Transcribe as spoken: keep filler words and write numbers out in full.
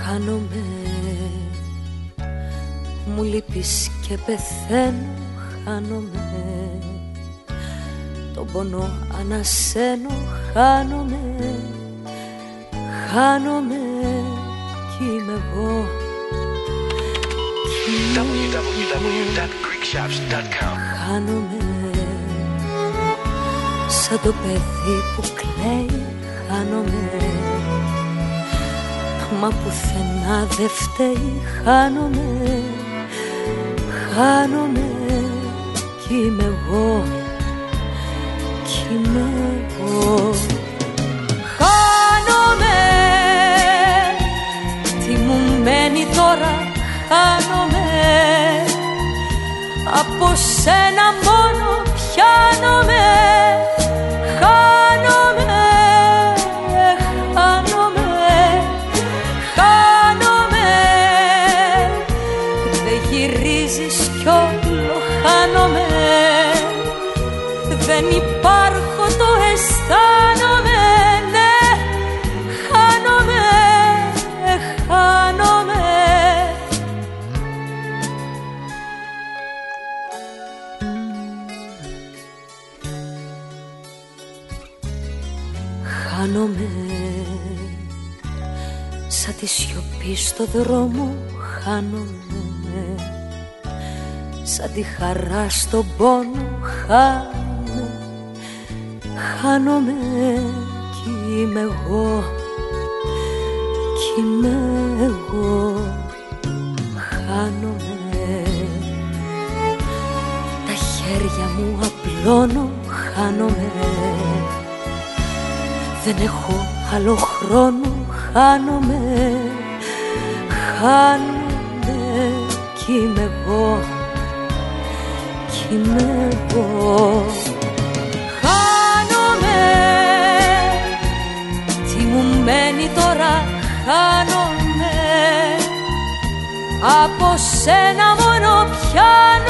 χάνομαι, μου λείπεις και πεθαίνω, χάνομαι, τον πόνο ανασένω, χάνομαι, χάνομαι κι είμαι εγώ. double-u double-u double-u dot greek shops dot com. Χάνομαι σαν το παιδί που κλαίει, χάνομαι, μα πουθενά δε φταίει, χάνομαι, χάνομαι κι είμαι εγώ, κι είμαι εγώ. Χάνομαι, τι μου μένει τώρα, χάνομαι, από σένα μόνο πιάνομαι, χάνομαι, χάνομαι, χάνομαι, δεν γυρίζεις κι όλο χάνομαι, δεν υπάρχω, το αισθάνομαι, ναι, χάνομαι, χάνομαι. Χάνομαι σαν τη σιωπή στο δρόμο, χάνομαι σαν τη χαρά στον πόνο, χάνομαι, χάνομαι κι είμαι εγώ, κι είμαι εγώ, χάνομαι, τα χέρια μου απλώνω, χάνομαι, δεν έχω άλλο χρόνο, χάνομαι, χάνομαι κι είμαι εγώ, κι είμαι εγώ. Χάνομαι, τι μου μένει τώρα, χάνομαι, από σένα μόνο πιάνω.